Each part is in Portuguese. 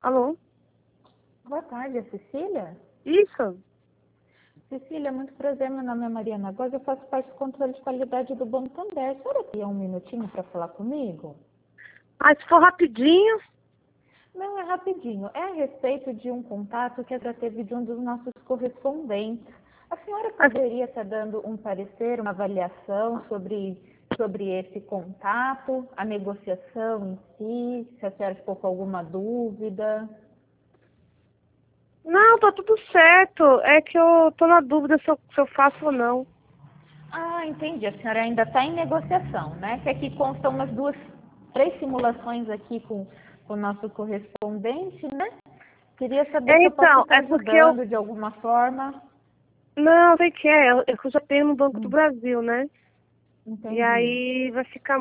Alô? Boa tarde, é Cecília? Isso? Cecília, muito prazer, meu nome é Mariana Góes, eu faço parte do controle de qualidade do Banco Santander. A senhora tem um minutinho para falar comigo? Ah, se for rapidinho. Não, é rapidinho. É a respeito de um contato que já teve de um dos nossos correspondentes. A senhora poderia estar dando um parecer, uma avaliação sobre esse contato, a negociação em si, se a senhora ficou com alguma dúvida? Não, tá tudo certo. É que eu tô na dúvida se eu faço ou não. Ah, entendi. A senhora ainda está em negociação, né? Que aqui constam umas três simulações aqui com o nosso correspondente, né? Queria saber se eu posso estar É porque eu... ajudando de alguma forma. Não, sei que é. Eu já tenho no Banco do Hum, Brasil, né? E entendi. aí vai ficar...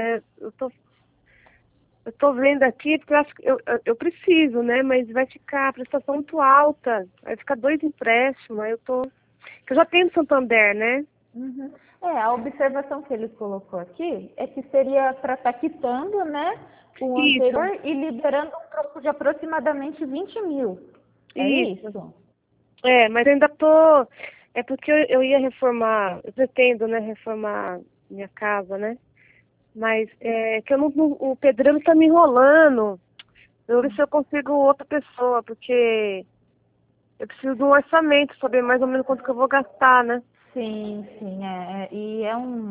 eu tô vendo aqui porque eu acho que eu preciso, né? Mas vai ficar a prestação muito alta. Vai ficar 2 empréstimos. Aí eu tô... Que eu já tenho no Santander, né? Uhum. É, a observação que ele colocou aqui é que seria para estar quitando, né, o Isso, anterior e liberando um troco de aproximadamente 20 mil. É isso. isso? É, mas ainda tô. É porque eu ia reformar, eu pretendo, né, reformar minha casa, né? Mas é que eu o pedreiro tá me enrolando. Eu vou ver se eu consigo outra pessoa, porque eu preciso de um orçamento, saber mais ou menos quanto que eu vou gastar, né? Sim, sim, e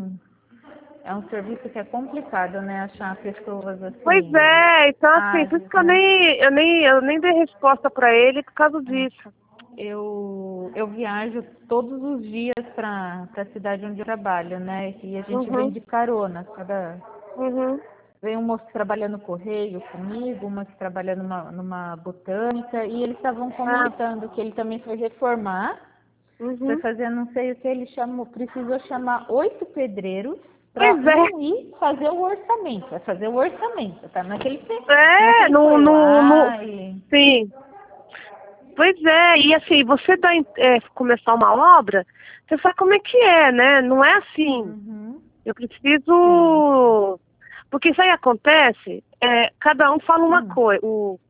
é um serviço que é complicado, né? Achar pessoas Pois assim, é, então assim, por isso ágeis, que eu né? nem dei resposta pra ele por causa disso. Eu viajo todos os dias para a cidade onde eu trabalho, né? E a gente vem Uhum, de carona. uhum. Vem um moço que trabalha no correio comigo, uma que trabalha numa botânica, e eles estavam Ah, comentando que ele também foi reformar. Foi uhum. fazer não sei o que, ele chamou, precisou chamar 8 pedreiros para Pois é. um ir fazer o orçamento. Vai fazer o orçamento, tá? Não é que É, ele foi no, lá e. sim. Pois é, e assim, você começar uma obra, você sabe como é que é, né? Não é assim. Uhum, Eu sim. preciso. Porque isso aí acontece, cada um fala uma Hum, coisa.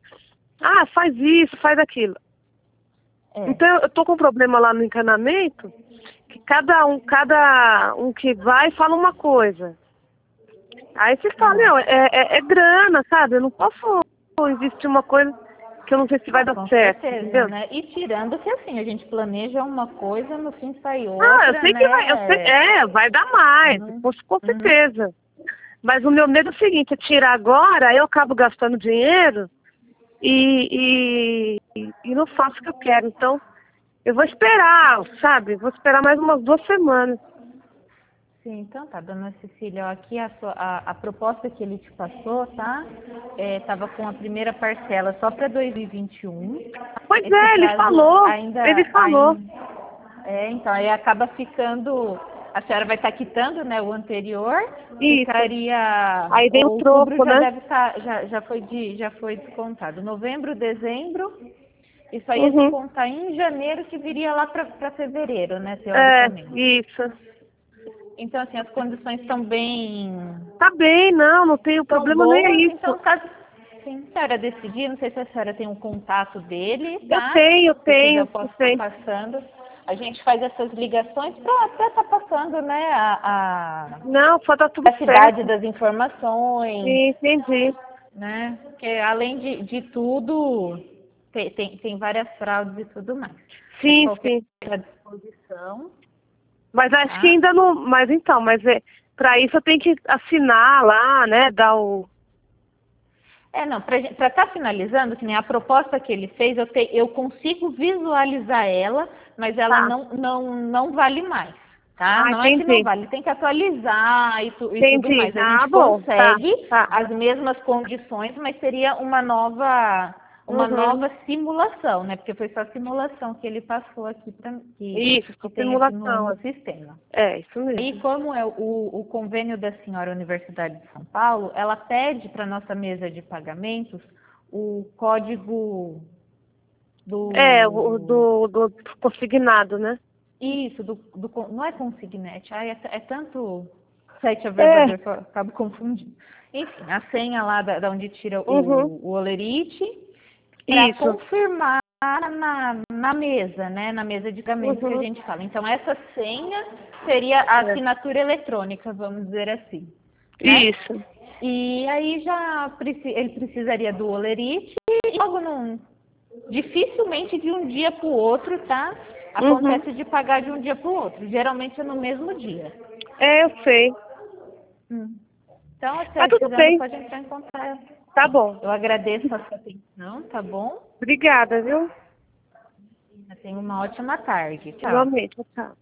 Faz isso, faz aquilo. é. Então eu tô com um problema lá no encanamento, que cada um que vai fala uma coisa. Aí você fala, Ah, meu, é grana, sabe? Eu não posso investir uma coisa que eu não sei se vai não, dar com certo, certeza, entendeu? né? E tirando que assim, a gente planeja uma coisa, no fim sai Eu outra, sei que vai, né? vai dar mais, Uhum, com uhum. certeza. Mas o meu medo é o seguinte, é tirar agora, aí eu acabo gastando dinheiro e não faço o que eu quero. Então, eu vou esperar, sabe? Vou esperar mais umas 2 semanas. Sim, então tá, dona Cecília, ó, aqui a proposta que ele te passou, tá? Tava com a primeira parcela só para 2021. Pois Esse ele prazo falou, ele falou. ainda, então aí acaba ficando, a senhora vai estar quitando, né, o anterior, Isso. ficaria, Aí vem o outubro troco, já né? deve estar, já foi descontado. Novembro, dezembro, isso aí ia Uhum. descontar em janeiro, que viria lá para fevereiro, né, É, teoricamente. isso. Então, assim, as condições estão bem, Tá bem, não tenho tão problema nem é boas. isso. Então, caso sim, a senhora decidir, não sei se a senhora tem um contato dele, Eu tá? tenho, Se quiser, eu tenho, eu posso estar tenho. passando. A gente faz essas ligações para até estar passando, né, Não, só tá tudo a cidade certo. das informações, Entendi. né? Porque, além de tudo, tem várias fraudes e tudo mais. Mas Sim, qualquer sim. coisa à disposição, Mas acho que tá? ainda não. Mas então, para isso eu tenho que assinar lá, né? Dar o. Não, para estar finalizando, que nem a proposta que ele fez, eu consigo visualizar ela, mas ela Tá. não vale mais, tá? Não é que não Entendi. vale, tem que atualizar e tudo Entendi. mais. A gente Bom, tá, consegue tá. as mesmas condições, mas seria uma Uhum. nova simulação, né? Porque foi só a simulação que ele passou aqui Isso, que com tem aqui simulação. no sistema. Isso E mesmo. como é o convênio da senhora Universidade de São Paulo, ela pede para a nossa mesa de pagamentos o código O do. do consignado, né? Isso, não é consignete, é tanto sete É. averbadeiro que eu acabo confundindo. Enfim, a senha lá da onde tira Uhum. o olerite para Isso. confirmar na mesa, né? Na mesa de pagamento que a gente fala. Então, essa senha seria a assinatura eletrônica, vamos dizer assim. Né? Isso. E aí ele precisaria do holerite e logo dificilmente de um dia para o outro, tá? Acontece de pagar de um dia para o outro. Geralmente é no mesmo dia. Eu sei. Então, se Tá tudo precisando, bem. pode entrar em contato. Tá bom. Eu agradeço a sua atenção, tá bom? Obrigada, viu? Tenha uma ótima tarde. Tchau. Igualmente. Tchau.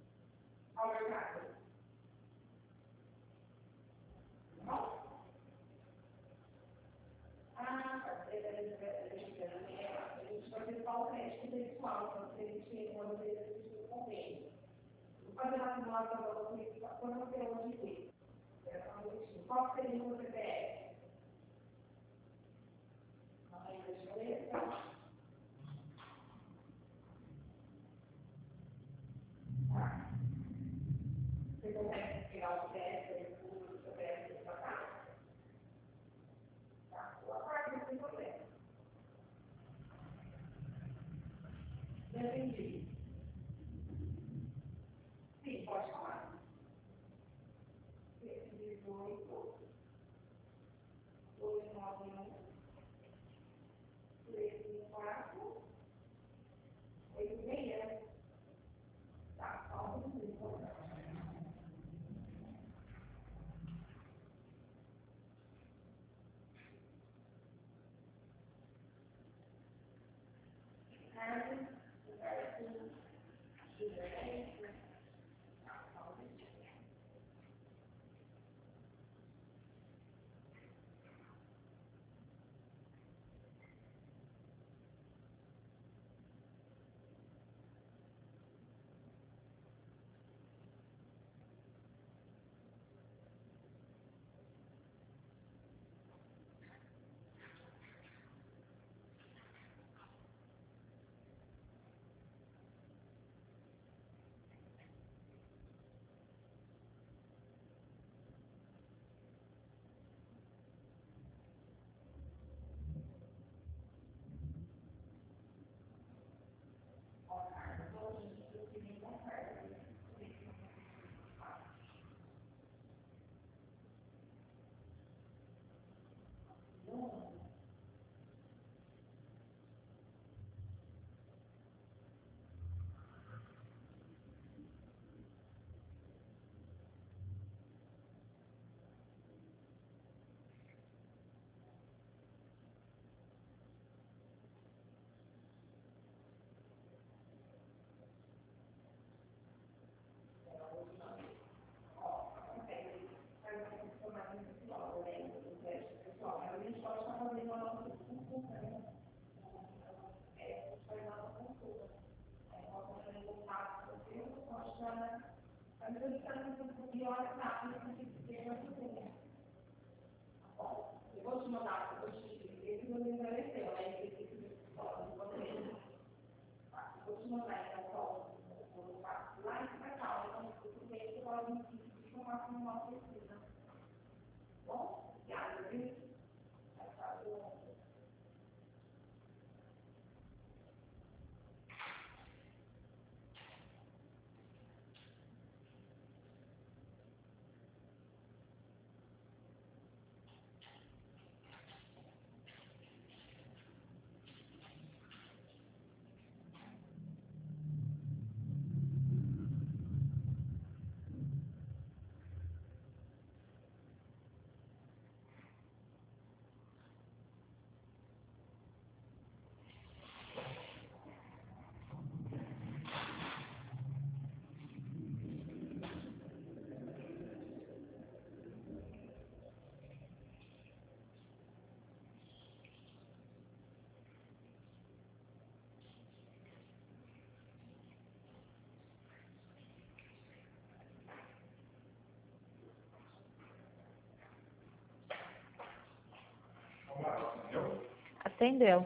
Atendeu.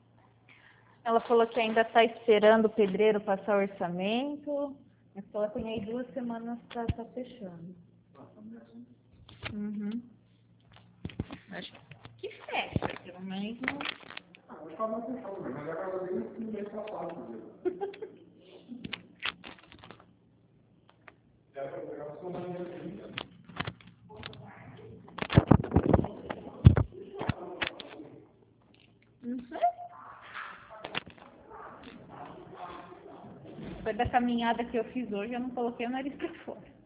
Ela falou que ainda está esperando o pedreiro passar o orçamento, mas que ela tem aí 2 semanas para estar fechando. Acho que fecha, pelo menos não. ficar mais fechado, mas a casa dele no mês passado, mesmo. Dá para pegar o seu nome aqui. Não sei. Depois da caminhada que eu fiz hoje, eu não coloquei o nariz para fora.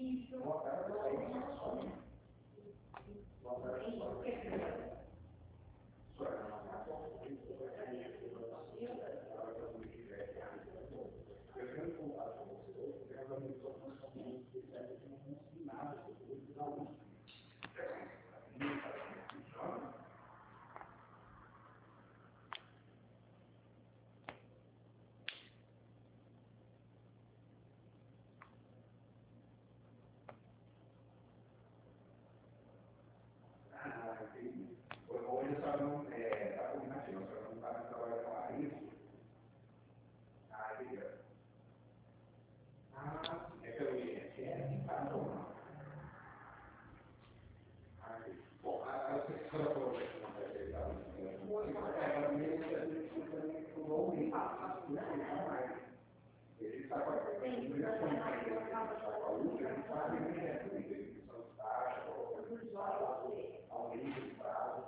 Hoje só não está combinativo, só não está trabalhando isso. Aí, é que eu ia, é tá ou não? Aí, bom, a pessoa falou que não vai ter dado ele está com a obrigação de a luta, ele sabe que é são taxas, aumento de prazo,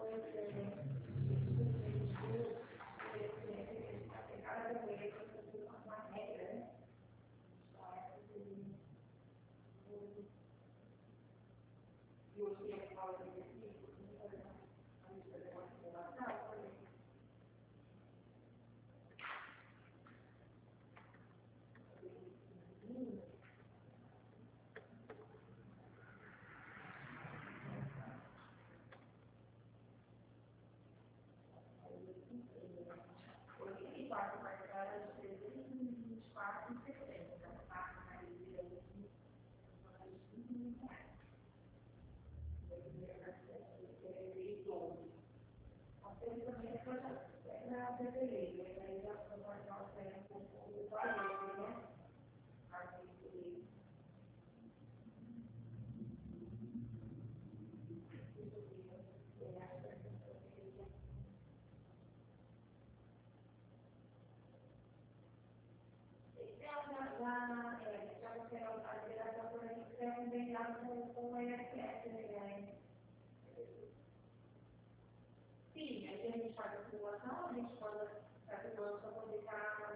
Sim, aí a gente faz a simulação, a gente pode a simulação publicar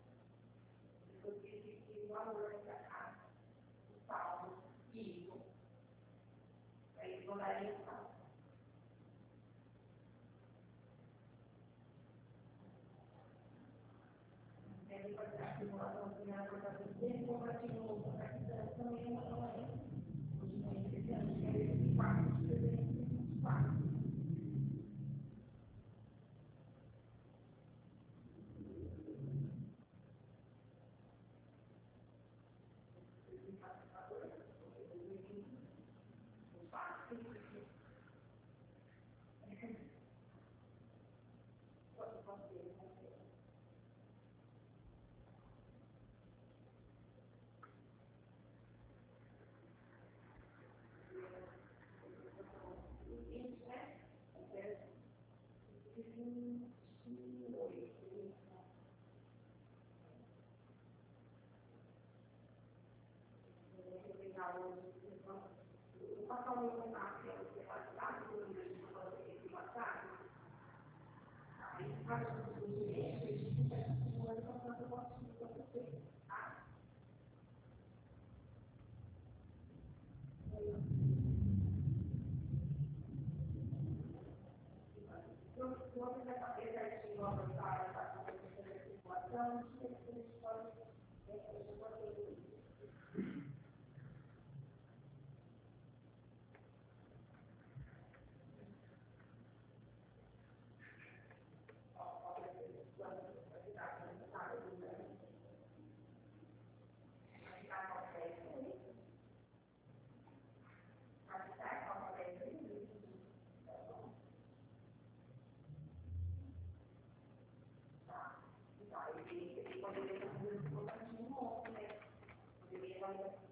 o valor da casa, o saldo, isso. Aí vou dar o saldo. Ele pode dar a simulação primeira portação dele, compartilhar o compartilhar também não é. Hoje não é esse ano, que é esse 4, 324. O papel do contato é você passar por um de WhatsApp, aí faz o direito e a gente vai simulando passando o nosso para você. Quando você vai fazer certinho a vontade para fazer a simulação, a gente pode poderia fazer um pouquinho, né? Poderia